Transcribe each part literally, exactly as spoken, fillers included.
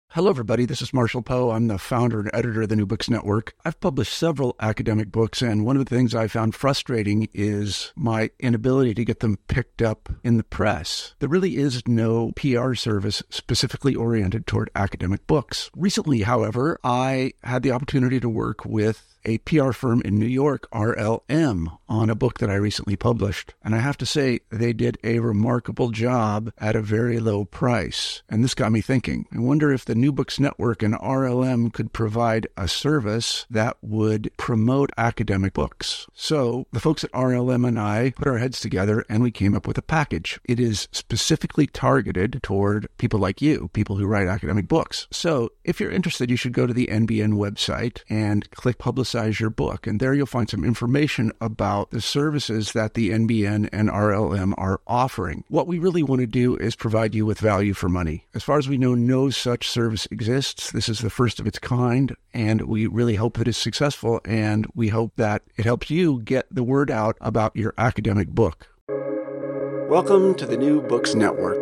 Hello, everybody. This is Marshall Poe. I'm the founder and editor of the New Books Network. I've published several academic books, and one of the things I found frustrating is my inability to get them picked up in the press. There really is no P R service specifically oriented toward academic books. Recently, however, I had the opportunity to work with a P R firm in New York, R L M, on a book that I recently published. And I have to say, they did a remarkable job at a very low price. And this got me thinking. I wonder if the New Books Network and R L M could provide a service that would promote academic books. So the folks at R L M and I put our heads together and we came up with a package. It is specifically targeted toward people like you, people who write academic books. So if you're interested, you should go to the N B N website and click Publicize your book. And there you'll find some information about the services that the N B N and R L M are offering. What we really want to do is provide you with value for money. As far as we know, no such service exists. This is the first of its kind, and we really hope that it's successful, and we hope that it helps you get the word out about your academic book. Welcome to the New Books Network.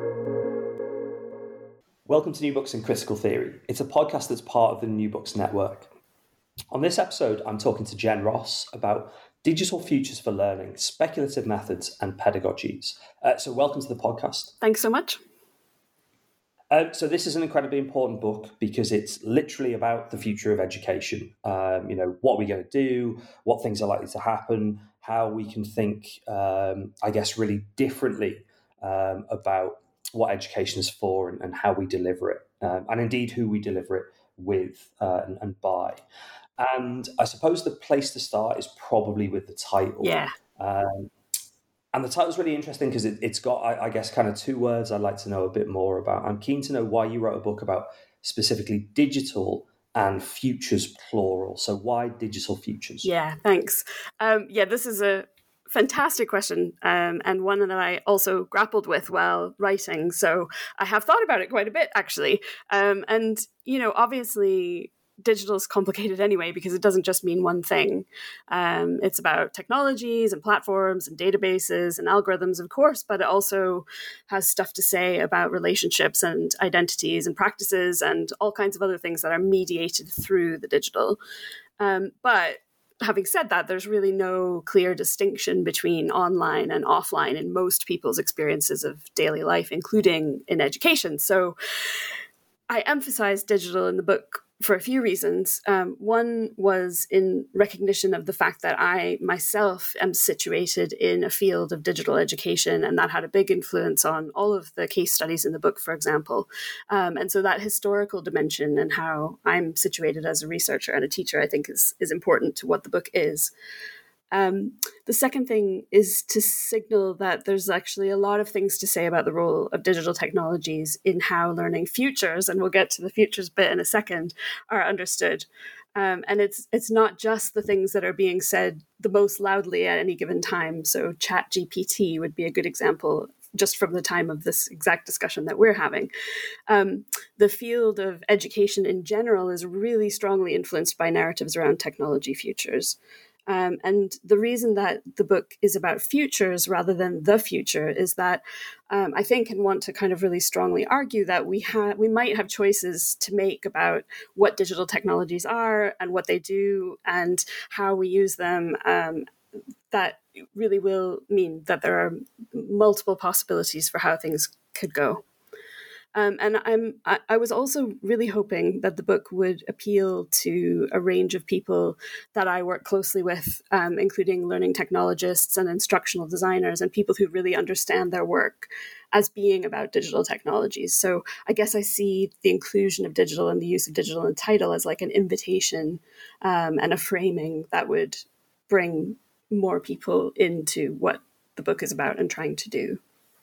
Welcome to New Books in Critical Theory. It's a podcast that's part of the New Books Network. On this episode, I'm talking to Jen Ross about digital futures for learning, speculative methods, and pedagogies. Uh, so welcome to the podcast. Thanks so much. Uh, so this is an incredibly important book because it's literally about the future of education. Um, you know, what we're going to do, what things are likely to happen, how we can think, um, I guess, really differently um, about what education is for and, and how we deliver it, um, and indeed who we deliver it with uh, and, and by. And I suppose the place to start is probably with the title. Yeah. Um, and the title's really interesting because it, it's got, I, I guess, kind of two words I'd like to know a bit more about. I'm keen to know why you wrote a book about specifically digital and futures, plural. So why digital futures? Yeah, thanks. Um, yeah, this is a fantastic question, um, and one that I also grappled with while writing. So I have thought about it quite a bit, actually. Um, and, you know, obviously, digital is complicated anyway because it doesn't just mean one thing. Um, it's about technologies and platforms and databases and algorithms, of course, but it also has stuff to say about relationships and identities and practices and all kinds of other things that are mediated through the digital. Um, but having said that, there's really no clear distinction between online and offline in most people's experiences of daily life, including in education. So I emphasize digital in the book for a few reasons. Um, one was in recognition of the fact that I myself am situated in a field of digital education, and that had a big influence on all of the case studies in the book, for example. Um, and so that historical dimension and how I'm situated as a researcher and a teacher, I think is, is important to what the book is. Um, the second thing is to signal that there's actually a lot of things to say about the role of digital technologies in how learning futures, and we'll get to the futures bit in a second, are understood. Um, and it's it's not just the things that are being said the most loudly at any given time. So ChatGPT would be a good example just from the time of this exact discussion that we're having. Um, the field of education in general is really strongly influenced by narratives around technology futures. Um, and the reason that the book is about futures rather than the future is that um, I think and want to kind of really strongly argue that we have we might have choices to make about what digital technologies are and what they do and how we use them. Um, that really will mean that there are multiple possibilities for how things could go. Um, and I'm, I, I was also really hoping that the book would appeal to a range of people that I work closely with, um, including learning technologists and instructional designers and people who really understand their work as being about digital technologies. So I guess I see the inclusion of digital and the use of digital in the title as like an invitation um, and a framing that would bring more people into what the book is about and trying to do.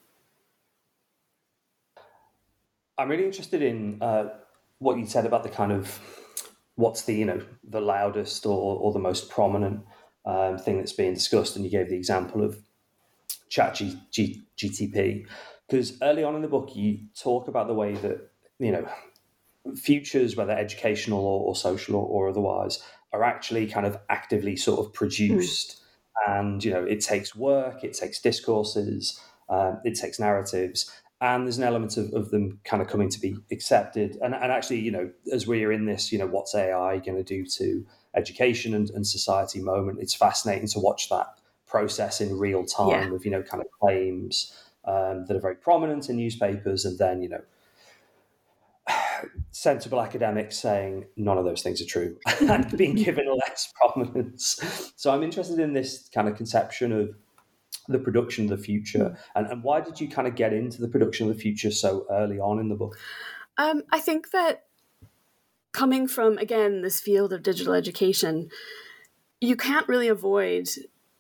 I'm really interested in uh, what you said about the kind of what's the you know the loudest or, or the most prominent um, thing that's being discussed, and you gave the example of ChatGPT, because early on in the book you talk about the way that you know futures, whether educational or, or social or, or otherwise, are actually kind of actively sort of produced, mm. and you know it takes work, it takes discourses, um, it takes narratives. and there's an element of, of them kind of coming to be accepted. And, and actually, you know, as we're in this, you know, what's A I going to do to education and, and society moment, it's fascinating to watch that process in real time yeah. of, you know, kind of claims um, that are very prominent in newspapers, and then, you know, sensible academics saying none of those things are true and being given less prominence. So I'm interested in this kind of conception of the production of the future. And, and why did you kind of get into the production of the future so early on in the book? Um, I think that coming from, again, this field of digital education, you can't really avoid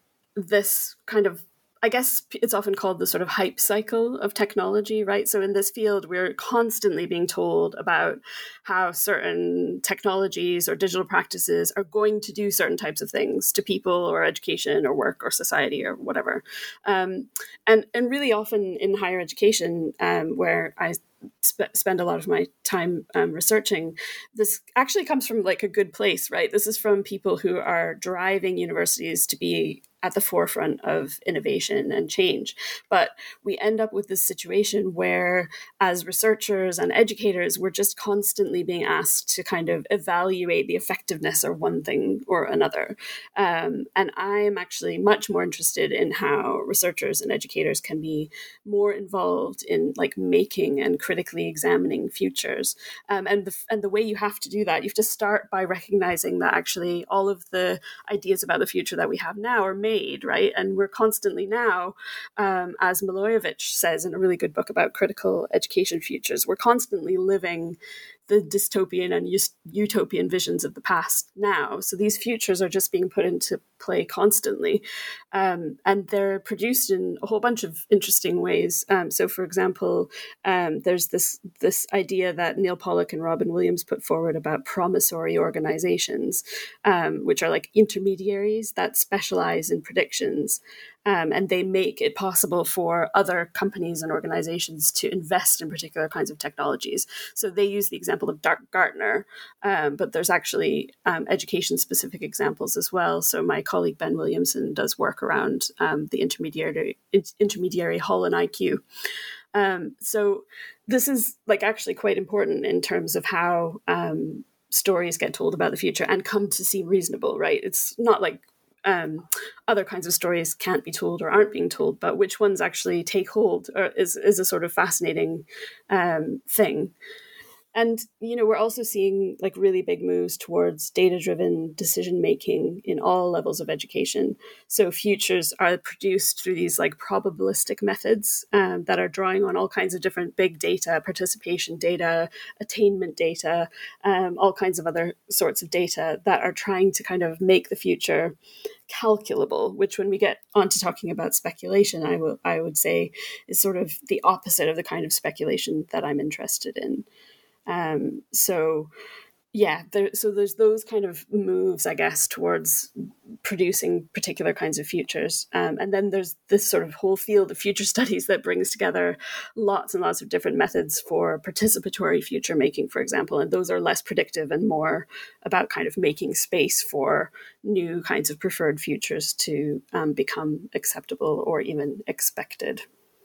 this kind of, I guess it's often called the sort of hype cycle of technology, right? So in this field, we're constantly being told about how certain technologies or digital practices are going to do certain types of things to people or education or work or society or whatever. Um, and, and really often in higher education, um, where I sp- spend a lot of my time um, researching, this actually comes from like a good place, right? This is from people who are driving universities to be at the forefront of innovation and change. But we end up with this situation where, as researchers and educators, we're just constantly being asked to kind of evaluate the effectiveness of one thing or another. Um, and I'm actually much more interested in how researchers and educators can be more involved in like making and critically examining futures. Um, and, the, and the way you have to do that, you have to start by recognizing that actually all of the ideas about the future that we have now are made, right? And we're constantly now, um, as Milojevic says in a really good book about critical education futures, we're constantly living the dystopian and utopian visions of the past now. So these futures are just being put into play constantly. Um, and they're produced in a whole bunch of interesting ways. Um, so for example, um, there's this, this idea that Neil Pollock and Robin Williams put forward about promissory organizations, um, which are like intermediaries that specialize in predictions. Um, and they make it possible for other companies and organizations to invest in particular kinds of technologies. So they use the example of Gartner, um, but there's actually um, education-specific examples as well. So my colleague Ben Williamson does work around um, the intermediary intermediary Hull and I Q. Um, so this is like actually quite important in terms of how um, stories get told about the future and come to seem reasonable, right? It's not like Um, other kinds of stories can't be told or aren't being told, but which ones actually take hold or is, is a sort of fascinating um, thing. And, you know, we're also seeing like really big moves towards data-driven decision-making in all levels of education. So futures are produced through these like probabilistic methods um, that are drawing on all kinds of different big data, participation data, attainment data, um, all kinds of other sorts of data that are trying to kind of make the future calculable, which when we get onto talking about speculation, I, will, I would say is sort of the opposite of the kind of speculation that I'm interested in. Um, so, yeah, there, so there's those kind of moves, I guess, towards producing particular kinds of futures. Um, and then there's this sort of whole field of future studies that brings together lots and lots of different methods for participatory future making, for example. And those are less predictive and more about kind of making space for new kinds of preferred futures to um, become acceptable or even expected.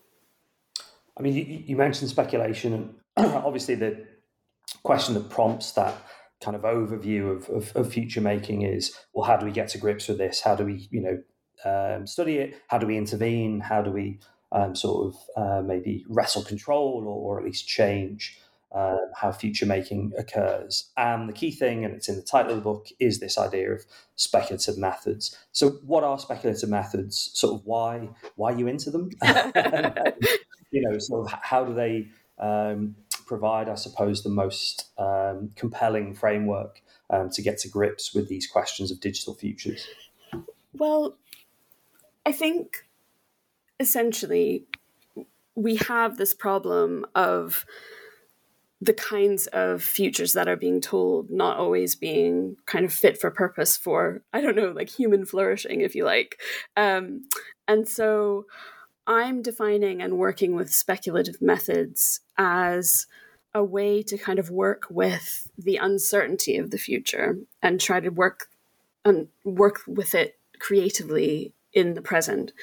I mean, you, you mentioned speculation, and obviously the question that prompts that kind of overview of, of, of future making is, well, how do we get to grips with this? How do we, you know, um, study it? How do we intervene? How do we um, sort of uh, maybe wrestle control or, or at least change uh, how future making occurs? And the key thing, and it's in the title of the book, is this idea of speculative methods. So what are speculative methods? Sort of why, why are you into them? and, you know, sort of how do they um, provide, I suppose, the most um, compelling framework um, to get to grips with these questions of digital futures? Well, I think essentially we have this problem of the kinds of futures that are being told not always being kind of fit for purpose for, I don't know, like human flourishing, if you like. Um, and so I'm defining and working with speculative methods as a way to kind of work with the uncertainty of the future and try to work and work with it creatively in the present.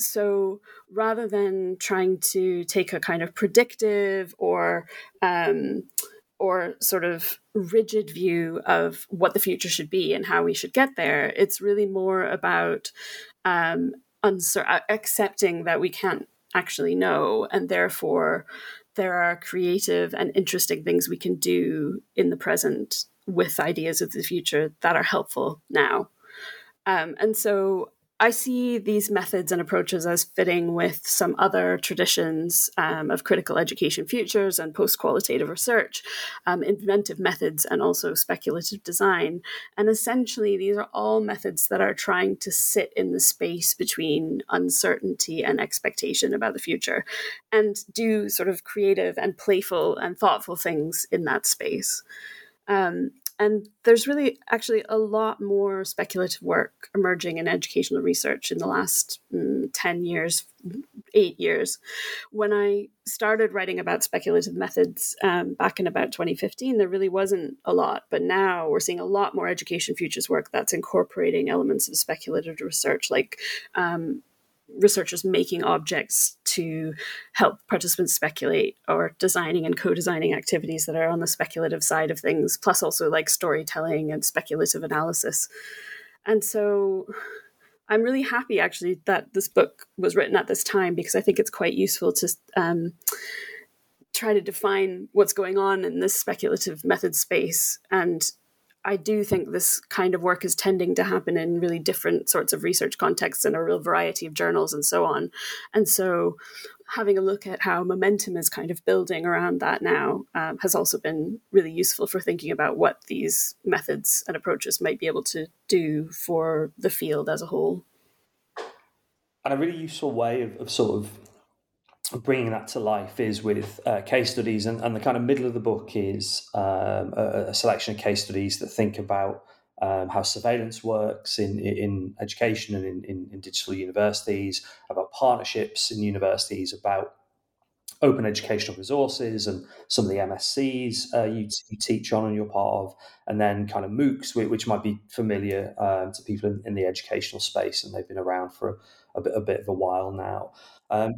so rather than trying to take a kind of predictive or um, or sort of rigid view of what the future should be and how we should get there, it's really more about um, uncer- accepting that we can't actually know, and therefore there are creative and interesting things we can do in the present with ideas of the future that are helpful now. Um, and so I see these methods and approaches as fitting with some other traditions um, of critical education futures and post-qualitative research, um, inventive methods, and also speculative design. And essentially, these are all methods that are trying to sit in the space between uncertainty and expectation about the future, and do sort of creative and playful and thoughtful things in that space. Um, And there's really actually a lot more speculative work emerging in educational research in the last mm, ten years, eight years. When I started writing about speculative methods um, back in about twenty fifteen, there really wasn't a lot. But now we're seeing a lot more education futures work that's incorporating elements of speculative research, like um, researchers making objects to help participants speculate, or designing and co-designing activities that are on the speculative side of things, plus also like storytelling and speculative analysis. And so I'm really happy actually that this book was written at this time, because I think it's quite useful to um, try to define what's going on in this speculative method space. And I do think this kind of work is tending to happen in really different sorts of research contexts and a real variety of journals and so on. And so having a look at how momentum is kind of building around that now um, has also been really useful for thinking about what these methods and approaches might be able to do for the field as a whole. And a really useful way of, of sort of bringing that to life is with uh, case studies, and, and the kind of middle of the book is um, a, a selection of case studies that think about um, how surveillance works in in education and in, in, in digital universities, about partnerships in universities, about open educational resources and some of the M S Cs uh, you, you teach on and you're part of, and then kind of MOOCs, which might be familiar um, to people in, in the educational space, and they've been around for a, a, bit, a bit of a while now. Um,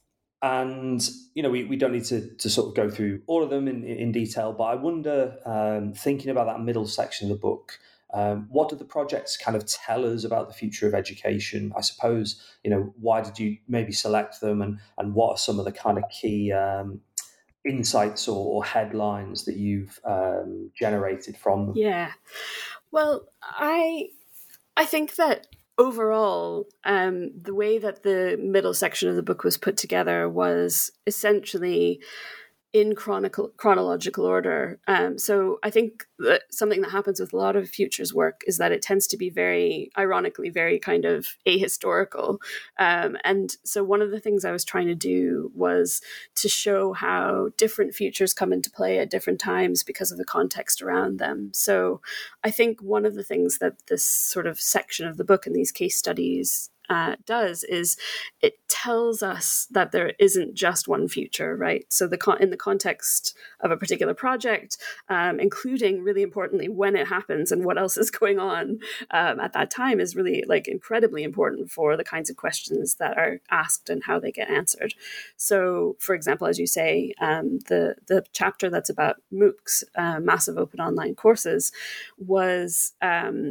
And, you know, we, we don't need to, to sort of go through all of them in, in detail, but I wonder, um, thinking about that middle section of the book, um, what do the projects kind of tell us about the future of education? I suppose, you know, why did you maybe select them, and, and what are some of the kind of key um, insights or, or headlines that you've um, generated from them? Yeah. Well, I I think that overall, um, the way that the middle section of the book was put together was essentially in chronicle, chronological order. Um, so I think that something that happens with a lot of futures work is that it tends to be very, ironically, very kind of ahistorical. Um, and so one of the things I was trying to do was to show how different futures come into play at different times because of the context around them. So I think one of the things that this sort of section of the book and these case studies Uh, does is it tells us that there isn't just one future, right? So the con- in the context of a particular project, um, including really importantly when it happens and what else is going on um, at that time, is really like incredibly important for the kinds of questions that are asked and how they get answered. So, for example, as you say, um, the the chapter that's about MOOCs, uh, massive open online courses, was Um,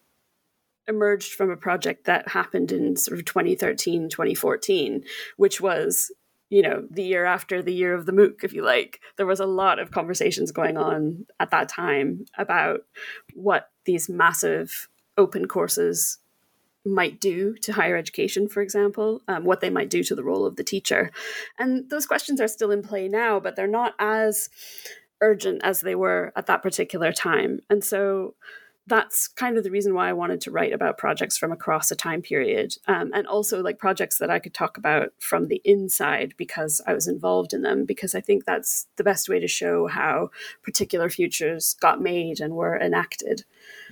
emerged from a project that happened in sort of twenty thirteen, twenty fourteen, which was, you know, the year after the year of the MOOC, if you like. There was a lot of conversations going on at that time about what these massive open courses might do to higher education, for example, um, what they might do to the role of the teacher. And those questions are still in play now, but they're not as urgent as they were at that particular time. And so that's kind of the reason why I wanted to write about projects from across a time period, um, and also like projects that I could talk about from the inside because I was involved in them, because I think that's the best way to show how particular futures got made and were enacted.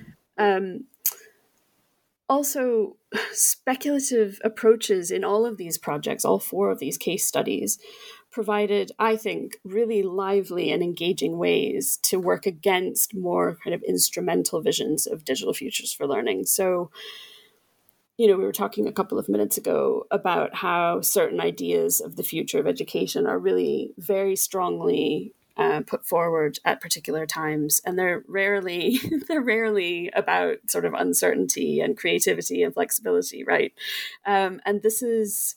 Um, also, speculative approaches in all of these projects, all four of these case studies, provided, I think, really lively and engaging ways to work against more kind of instrumental visions of digital futures for learning. So, you know, we were talking a couple of minutes ago about how certain ideas of the future of education are really very strongly uh, put forward at particular times, and they're rarely they're rarely about sort of uncertainty and creativity and flexibility, right? Um, and this is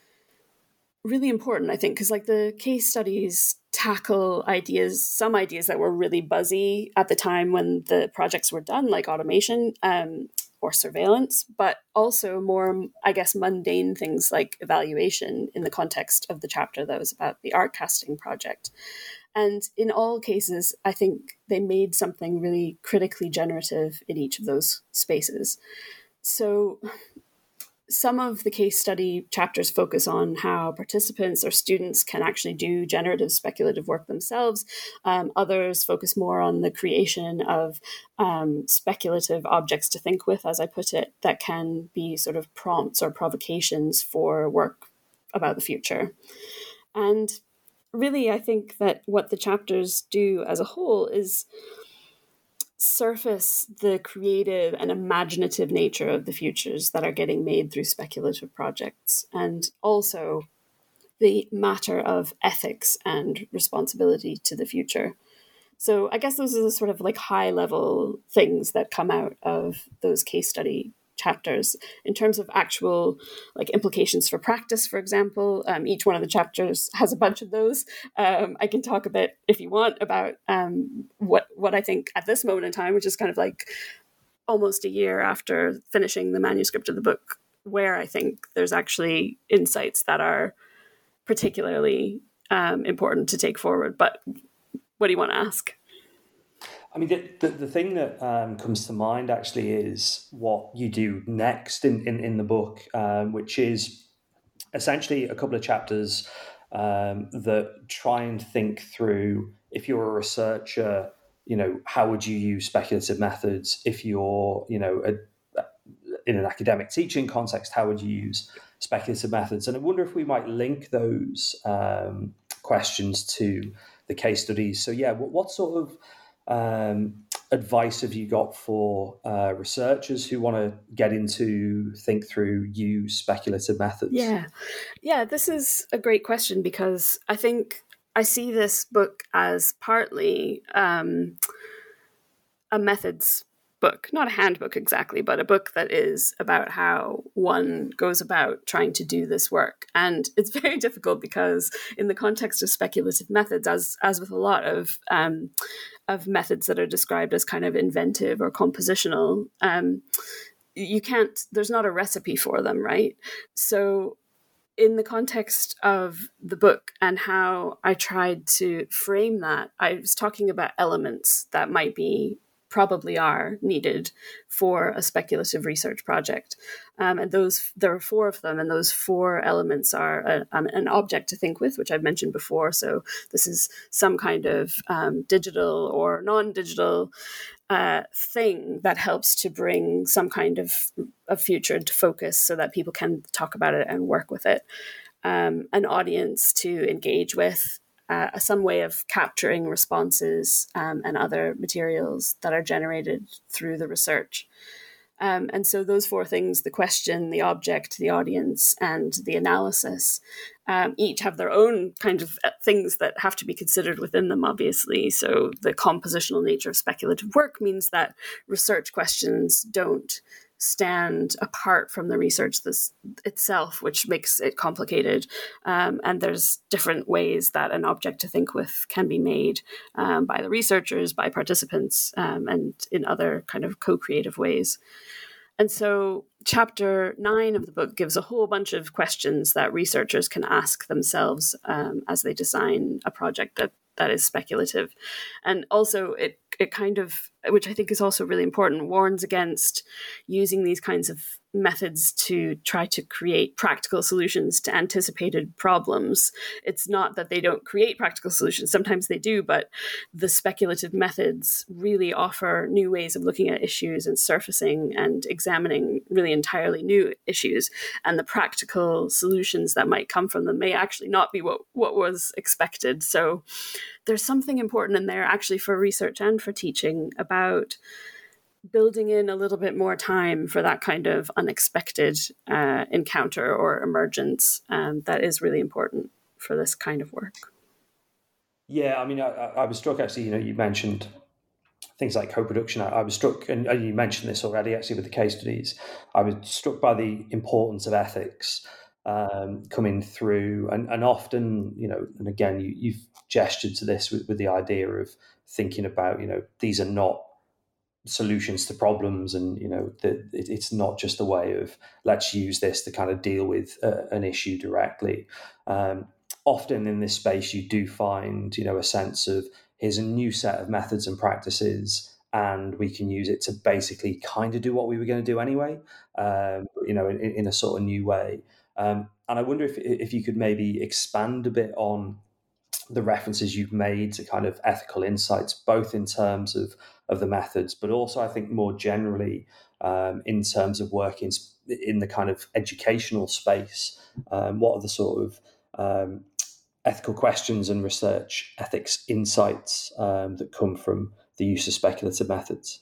really important, I think, because like the case studies tackle ideas, some ideas that were really buzzy at the time when the projects were done, like automation um, or surveillance, but also more, I guess, mundane things like evaluation in the context of the chapter that was about the art casting project. And in all cases, I think they made something really critically generative in each of those spaces. So some of the case study chapters focus on how participants or students can actually do generative speculative work themselves. Um, others focus more on the creation of um, speculative objects to think with, as I put it, that can be sort of prompts or provocations for work about the future. And really, I think that what the chapters do as a whole is surface the creative and imaginative nature of the futures that are getting made through speculative projects, and also the matter of ethics and responsibility to the future. So I guess those are the sort of like high level things that come out of those case study chapters. In terms of actual like implications for practice, for example, um, each one of the chapters has a bunch of those. Um, I can talk a bit, if you want, about um, what what I think at this moment in time, which is kind of like almost a year after finishing the manuscript of the book, where I think there's actually insights that are particularly um, important to take forward. But what do you want to ask? I mean, the, the, the thing that um, comes to mind actually is what you do next in, in, in the book, um, which is essentially a couple of chapters um, that try and think through, if you're a researcher, you know, how would you use speculative methods? If you're, you know, a, in an academic teaching context, how would you use speculative methods? And I wonder if we might link those um, questions to the case studies. So yeah, what, what sort of Um, advice have you got for uh, researchers who want to get into, think through, use speculative methods? Yeah. Yeah, this is a great question, because I think I see this book as partly um, a methods book, not a handbook exactly, but a book that is about how one goes about trying to do this work. And it's very difficult because in the context of speculative methods, as as with a lot of um, of methods that are described as kind of inventive or compositional, um, you can't, there's not a recipe for them, right? So in the context of the book and how I tried to frame that, I was talking about elements that might be probably are needed for a speculative research project. Um, and those, there are four of them, and those four elements are a, um, an object to think with, which I've mentioned before. So this is some kind of um, digital or non-digital uh, thing that helps to bring some kind of, of future into focus so that people can talk about it and work with it. Um, an audience to engage with, Uh, some way of capturing responses um, and other materials that are generated through the research. Um, and so those four things, the question, the object, the audience, and the analysis, um, each have their own kind of things that have to be considered within them, obviously. So the compositional nature of speculative work means that research questions don't stand apart from the research this, itself, which makes it complicated. Um, and there's different ways that an object to think with can be made um, by the researchers, by participants, um, and in other kind of co-creative ways. And so chapter nine of the book gives a whole bunch of questions that researchers can ask themselves um, as they design a project that that is speculative. And also it it kind of, which I think is also really important, warns against using these kinds of methods to try to create practical solutions to anticipated problems. It's not that they don't create practical solutions. Sometimes they do, but the speculative methods really offer new ways of looking at issues and surfacing and examining really entirely new issues. And the practical solutions that might come from them may actually not be what, what was expected. So there's something important in there actually for research and for teaching about building in a little bit more time for that kind of unexpected uh, encounter or emergence, um, that is really important for this kind of work. Yeah, I mean, I, I was struck actually, you know, you mentioned things like co-production. I, I was struck, and, and you mentioned this already actually with the case studies, I was struck by the importance of ethics um, coming through. And, and often, you know, and again, you, you've gestured to this with, with the idea of thinking about, you know, these are not solutions to problems, and you know that it, it's not just a way of let's use this to kind of deal with uh, an issue directly. Um, often in this space, you do find you know a sense of here's a new set of methods and practices, and we can use it to basically kind of do what we were going to do anyway. Um, you know, in, in a sort of new way. Um, and I wonder if if you could maybe expand a bit on the references you've made to kind of ethical insights, both in terms of, of the methods, but also I think more generally um, in terms of working in the kind of educational space. Um, what are the sort of um, ethical questions and research ethics insights um, that come from the use of speculative methods?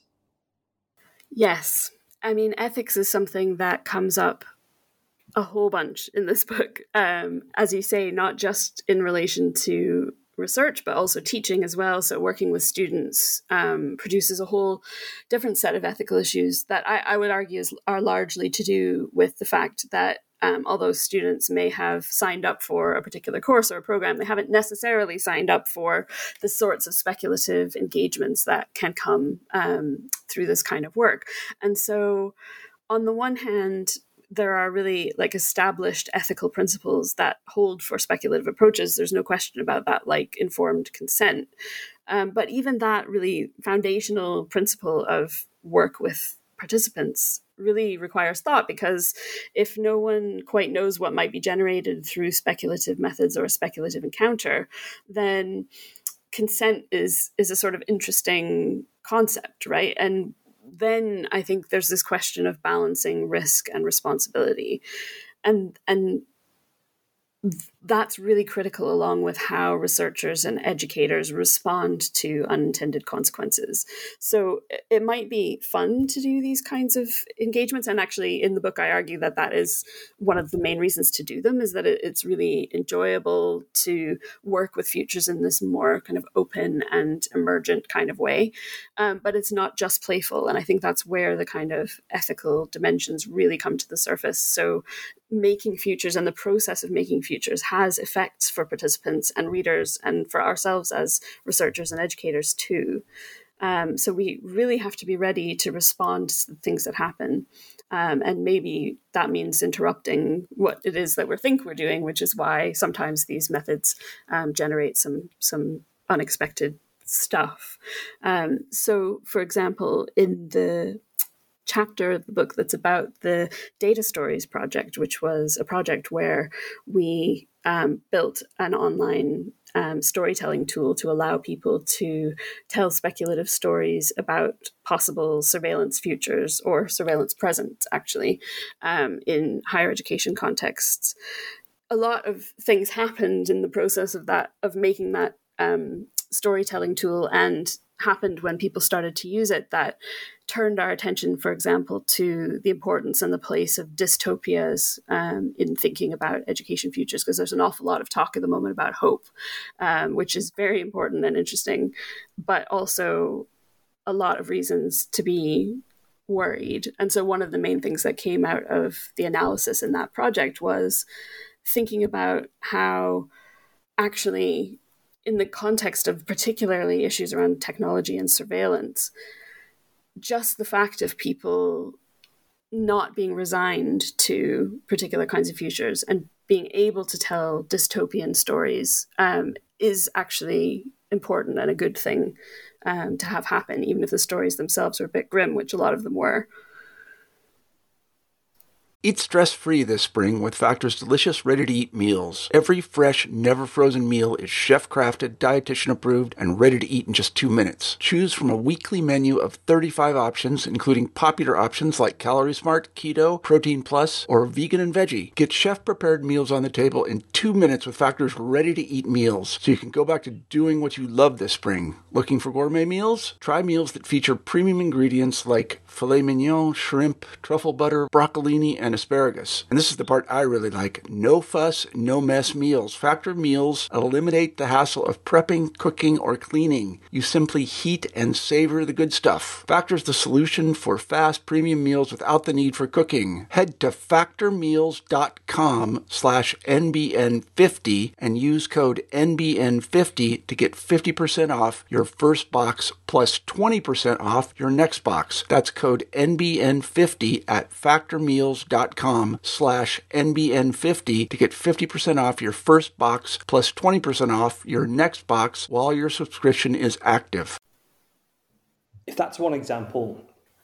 Yes. I mean, ethics is something that comes up a whole bunch in this book, um, as you say, not just in relation to research, but also teaching as well. So working with students um, produces a whole different set of ethical issues that I, I would argue is, are largely to do with the fact that um, although students may have signed up for a particular course or a program, they haven't necessarily signed up for the sorts of speculative engagements that can come um, through this kind of work. And so on the one hand, there are really like established ethical principles that hold for speculative approaches. There's no question about that, like informed consent. Um, but even that really foundational principle of work with participants really requires thought, because if no one quite knows what might be generated through speculative methods or a speculative encounter, then consent is is a sort of interesting concept, right? And then I think there's this question of balancing risk and responsibility. And, and that's really critical, along with how researchers and educators respond to unintended consequences. So it might be fun to do these kinds of engagements. And actually in the book, I argue that that is one of the main reasons to do them, is that it's really enjoyable to work with futures in this more kind of open and emergent kind of way. Um, but it's not just playful. And I think that's where the kind of ethical dimensions really come to the surface. So making futures and the process of making futures has effects for participants and readers, and for ourselves as researchers and educators too. Um, so we really have to be ready to respond to the things that happen. Um, and maybe that means interrupting what it is that we think we're doing, which is why sometimes these methods um, generate some, some unexpected stuff. Um, so, for example, in the chapter of the book that's about the Data Stories project, which was a project where we um, built an online um, storytelling tool to allow people to tell speculative stories about possible surveillance futures, or surveillance present, actually, um, in higher education contexts. A lot of things happened in the process of that, of making that um, storytelling tool, and happened when people started to use it, that turned our attention, for example, to the importance and the place of dystopias um, in thinking about education futures, because there's an awful lot of talk at the moment about hope, um, which is very important and interesting, but also a lot of reasons to be worried. And so one of the main things that came out of the analysis in that project was thinking about how actually, in the context of particularly issues around technology and surveillance, just the fact of people not being resigned to particular kinds of futures and being able to tell dystopian stories um, is actually important and a good thing um, to have happen, even if the stories themselves are a bit grim, which a lot of them were. Eat stress-free this spring with Factor's delicious, ready-to-eat meals. Every fresh, never-frozen meal is chef-crafted, dietitian-approved, and ready to eat in just two minutes. Choose from a weekly menu of thirty-five options, including popular options like Calorie Smart, Keto, Protein Plus, or Vegan and Veggie. Get chef-prepared meals on the table in two minutes with Factor's ready-to-eat meals, so you can go back to doing what you love this spring. Looking for gourmet meals? Try meals that feature premium ingredients like filet mignon, shrimp, truffle butter, broccolini, and asparagus. And this is the part I really like. No fuss, no mess meals. Factor meals eliminate the hassle of prepping, cooking, or cleaning. You simply heat and savor the good stuff. Factor's the solution for fast premium meals without the need for cooking. Head to factormeals.com slash NBN50 and use code N B N fifty to get fifty percent off your first box plus twenty percent off your next box. That's code N B N fifty at factormeals.com slash NBN50 to get fifty percent off your first box plus twenty percent off your next box while your subscription is active. If that's one example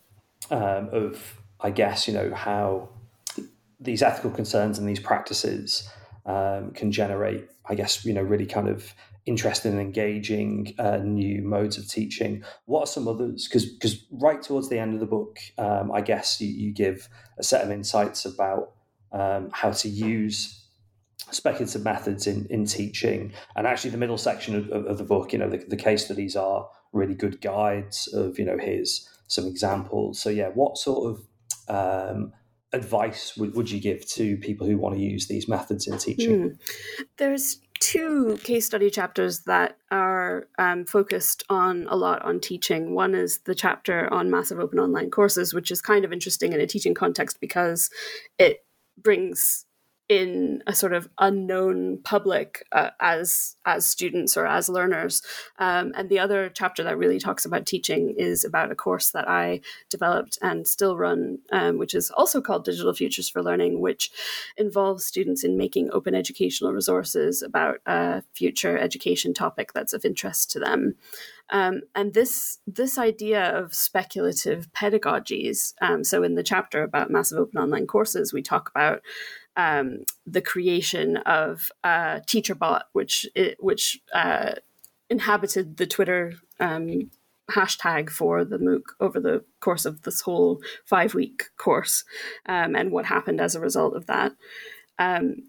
um, of, I guess, you know, how these ethical concerns and these practices um, can generate, I guess, you know, really kind of interesting and engaging uh, new modes of teaching. What are some others? Because because right towards the end of the book, um, I guess you, you give a set of insights about um, how to use speculative methods in, in teaching. And actually the middle section of, of, of the book, you know, the, the case studies are really good guides of, you know, here's some examples. So yeah, what sort of um, advice would, would you give to people who want to use these methods in teaching? Mm. There's two case study chapters that are um, focused on a lot on teaching. One is the chapter on massive open online courses, which is kind of interesting in a teaching context because it brings in a sort of unknown public uh, as as students or as learners. Um, and the other chapter that really talks about teaching is about a course that I developed and still run, um, which is also called Digital Futures for Learning, which involves students in making open educational resources about a future education topic that's of interest to them. Um, and this this idea of speculative pedagogies, um, so in the chapter about massive open online courses, we talk about um, the creation of a TeacherBot, which it, which uh, inhabited the Twitter um, hashtag for the MOOC over the course of this whole five-week course, um, and what happened as a result of that. Um,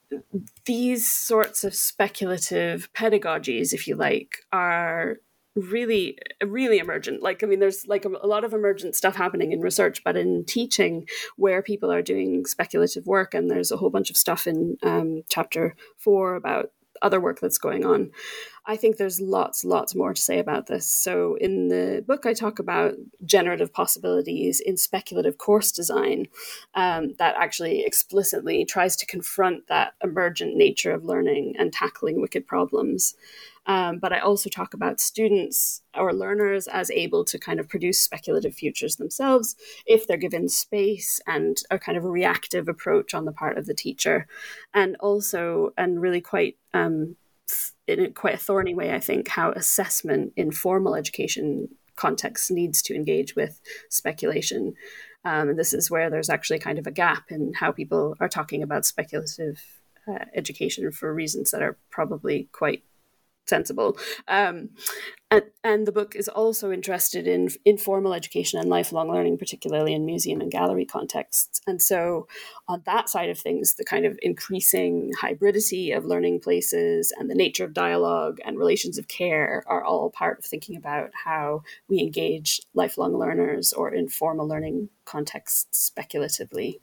these sorts of speculative pedagogies, if you like, are really, really emergent. Like, I mean, there's like a, a lot of emergent stuff happening in research, but in teaching where people are doing speculative work, and there's a whole bunch of stuff in um, chapter four about other work that's going on. I think there's lots, lots more to say about this. So in the book, I talk about generative possibilities in speculative course design um, that actually explicitly tries to confront that emergent nature of learning and tackling wicked problems. Um, but I also talk about students or learners as able to kind of produce speculative futures themselves if they're given space and a kind of a reactive approach on the part of the teacher. And also, and really quite um, in a quite a thorny way, I think, how assessment in formal education contexts needs to engage with speculation. Um, and this is where there's actually kind of a gap in how people are talking about speculative uh, education for reasons that are probably quite sensible. Um, and, and the book is also interested in informal education and lifelong learning, particularly in museum and gallery contexts. And so on that side of things, the kind of increasing hybridity of learning places and the nature of dialogue and relations of care are all part of thinking about how we engage lifelong learners or informal learning contexts speculatively.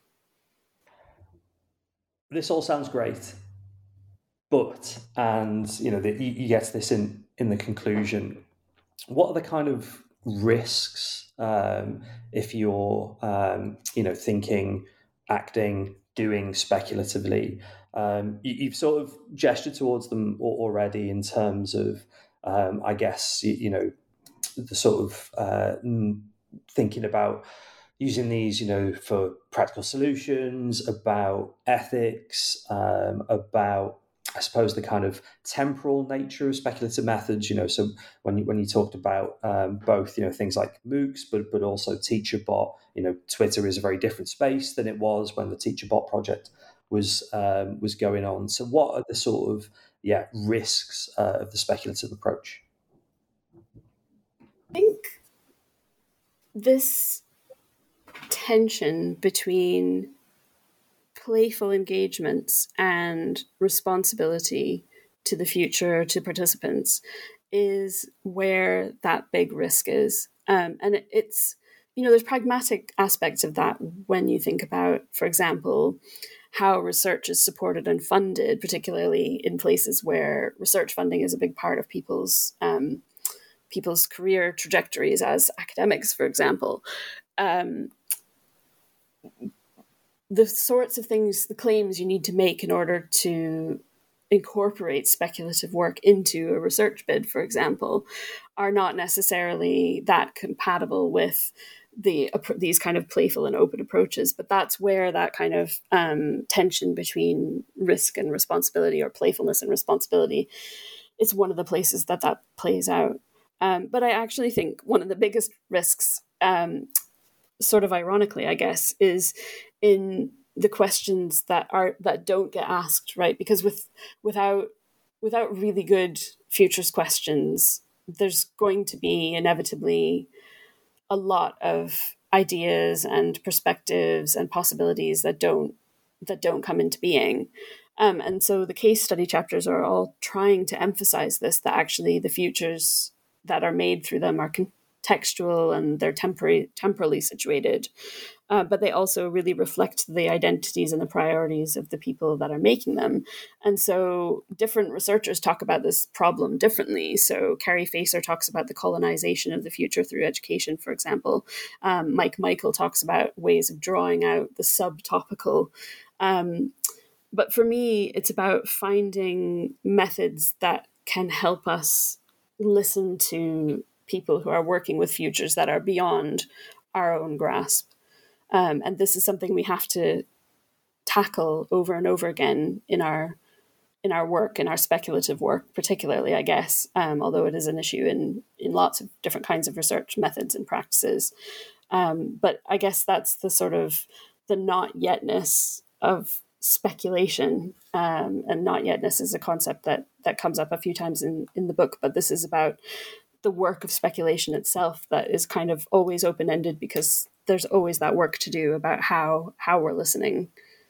This all sounds great. But, and, you know, the, you get this in, in the conclusion, what are the kind of risks um, if you're, um, you know, thinking, acting, doing speculatively? Um, you, you've sort of gestured towards them already in terms of, um, I guess, you, you know, the sort of uh, thinking about using these, you know, for practical solutions, about ethics, um, about I suppose, the kind of temporal nature of speculative methods. You know, so when you, when you talked about um, both, you know, things like MOOCs, but but also TeacherBot, you know, Twitter is a very different space than it was when the TeacherBot project was um, was going on. So, what are the sort of yeah risks uh, of the speculative approach? I think this tension between playful engagements and responsibility to the future, to participants, is where that big risk is. Um, and it, it's, you know, there's pragmatic aspects of that when you think about, for example, how research is supported and funded, particularly in places where research funding is a big part of people's um, people's career trajectories as academics, for example. Um, the sorts of things, the claims you need to make in order to incorporate speculative work into a research bid, for example, are not necessarily that compatible with the these kind of playful and open approaches. But that's where that kind of um, tension between risk and responsibility, or playfulness and responsibility, is one of the places that that plays out. Um, but I actually think one of the biggest risks, um, sort of ironically, I guess, is in the questions that are that don't get asked, right? Because with without without really good futures questions, there's going to be inevitably a lot of ideas and perspectives and possibilities that don't that don't come into being. Um, and so the case study chapters are all trying to emphasize this, that actually the futures that are made through them are contextual and they're temporary, temporally situated. Uh, but they also really reflect the identities and the priorities of the people that are making them. And so different researchers talk about this problem differently. So Carrie Facer talks about the colonization of the future through education, for example. Um, Mike Michael talks about ways of drawing out the subtopical. Um, but for me, it's about finding methods that can help us listen to people who are working with futures that are beyond our own grasp. Um, and this is something we have to tackle over and over again in our in our work, in our speculative work, particularly, I guess, um, although it is an issue in, in lots of different kinds of research methods and practices. Um, but I guess that's the sort of the not yetness of speculation. Um, and not yetness is a concept that that comes up a few times in, in the book, but this is about the work of speculation itself that is kind of always open-ended, because there's always that work to do about how how we're listening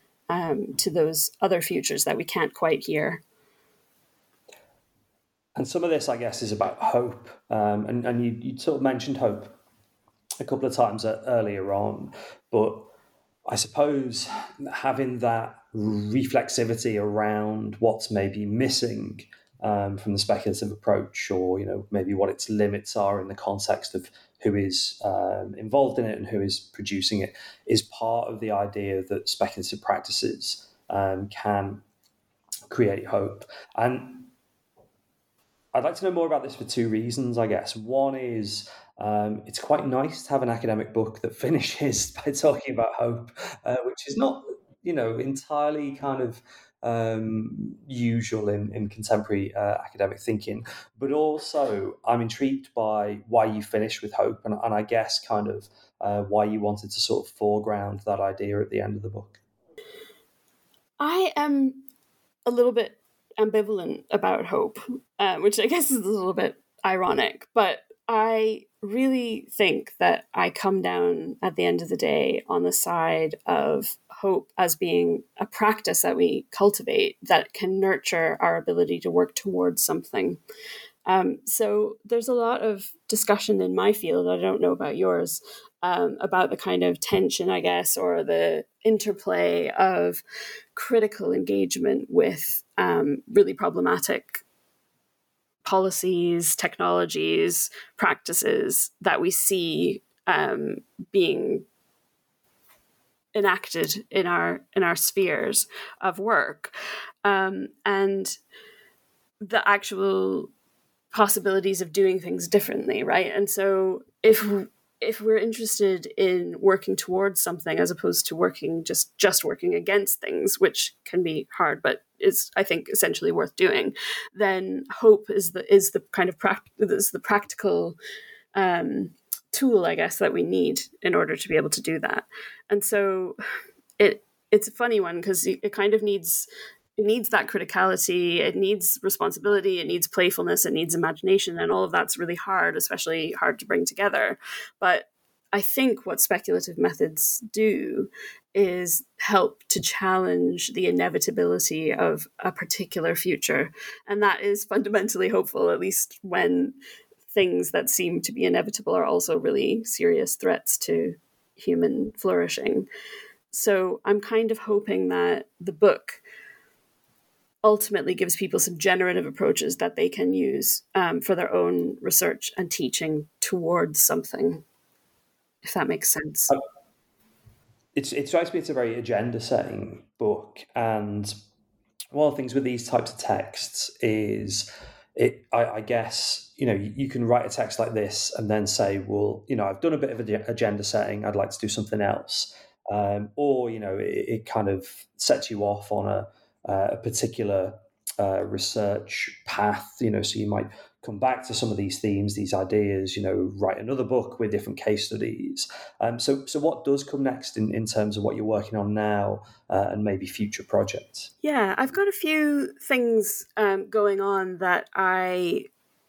um, to those other futures that we can't quite hear. And some of this, I guess, is about hope. Um, and and you, you sort of mentioned hope a couple of times earlier on, but I suppose having that reflexivity around what's maybe missing Um, from the speculative approach, or you know maybe what its limits are in the context of who is um, involved in it and who is producing it, is part of the idea that speculative practices um, can create hope. And I'd like to know more about this for two reasons, I guess. One is um, it's quite nice to have an academic book that finishes by talking about hope, uh, which is not you know entirely kind of Um, usual in, in contemporary uh, academic thinking, but also I'm intrigued by why you finish with hope, and, and I guess kind of uh, why you wanted to sort of foreground that idea at the end of the book. I am a little bit ambivalent about hope, uh, which I guess is a little bit ironic, but I really think that I come down at the end of the day on the side of hope as being a practice that we cultivate that can nurture our ability to work towards something. Um, so there's a lot of discussion in my field, I don't know about yours, um, about the kind of tension, I guess, or the interplay of critical engagement with um, really problematic policies, technologies, practices that we see um, being enacted in our in our spheres of work, um, and the actual possibilities of doing things differently, right? And so if if we're interested in working towards something as opposed to working just just working against things, which can be hard, but is, I think, essentially worth doing, then hope is the is the kind of prac- is the practical um, tool, I guess, that we need in order to be able to do that. And so it it's a funny one because it kind of needs. It needs that criticality, it needs responsibility, it needs playfulness, it needs imagination, and all of that's really hard, especially hard to bring together. But I think what speculative methods do is help to challenge the inevitability of a particular future. And that is fundamentally hopeful, at least when things that seem to be inevitable are also really serious threats to human flourishing. So I'm kind of hoping that the book ultimately gives people some generative approaches that they can use um, for their own research and teaching towards something, if that makes sense. Um, it's, it strikes me it's a very agenda-setting book, and one of the things with these types of texts is, it. I, I guess, you know, you, you can write a text like this and then say, well, you know, I've done a bit of agenda setting, I'd like to do something else. Um, or, you know, it, it kind of sets you off on a Uh, a particular uh, research path, you know, so you might come back to some of these themes, these ideas, you know, write another book with different case studies. Um, so, so what does come next in, in terms of what you're working on now uh, and maybe future projects? Yeah, I've got a few things um, going on that I,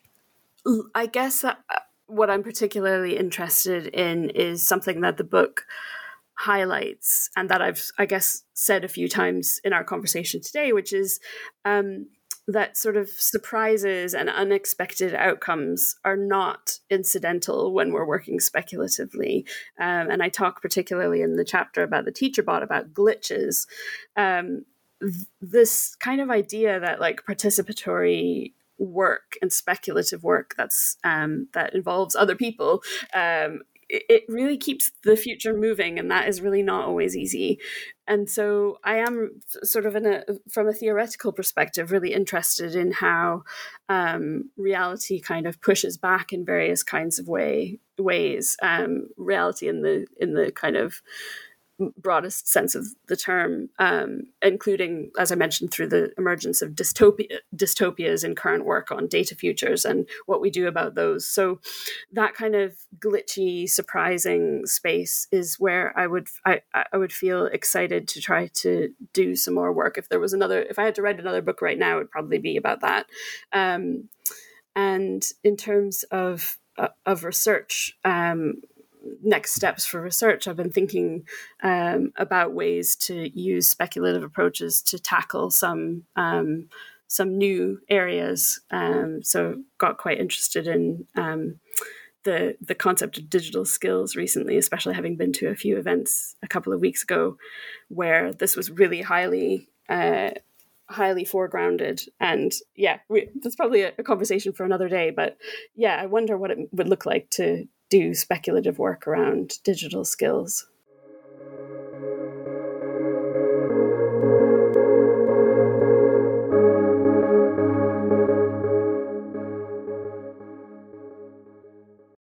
I guess that what I'm particularly interested in is something that the book highlights, and that I've, I guess, said a few times in our conversation today, which is um, that sort of surprises and unexpected outcomes are not incidental when we're working speculatively. Um, and I talk particularly in the chapter about the TeacherBot about glitches. Um, th- this kind of idea that like participatory work and speculative work that's um, that involves other people um, it really keeps the future moving, and that is really not always easy. And so I am sort of in a, from a theoretical perspective, really interested in how um, reality kind of pushes back in various kinds of way ways. Um, reality in the in the kind of broadest sense of the term, um, including, as I mentioned, through the emergence of dystopia, dystopias in current work on data futures and what we do about those. So that kind of glitchy, surprising space is where I would I, I would feel excited to try to do some more work. If there was another, if I had to write another book right now, it would probably be about that. Um, and in terms of uh, of research, um, next steps for research, I've been thinking um, about ways to use speculative approaches to tackle some um, some new areas. Um, so got quite interested in um, the the concept of digital skills recently, especially having been to a few events a couple of weeks ago where this was really highly uh, highly foregrounded. And yeah, we, that's probably a, a conversation for another day. But yeah, I wonder what it would look like to do speculative work around digital skills.